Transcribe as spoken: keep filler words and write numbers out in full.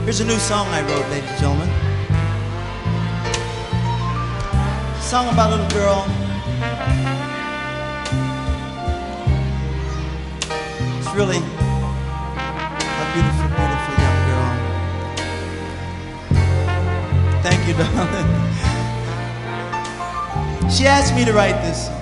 Here's a new song I wrote, ladies and gentlemen. A song about a little girl. It's really a beautiful, beautiful young girl. Thank you, darling. She asked me to write this song.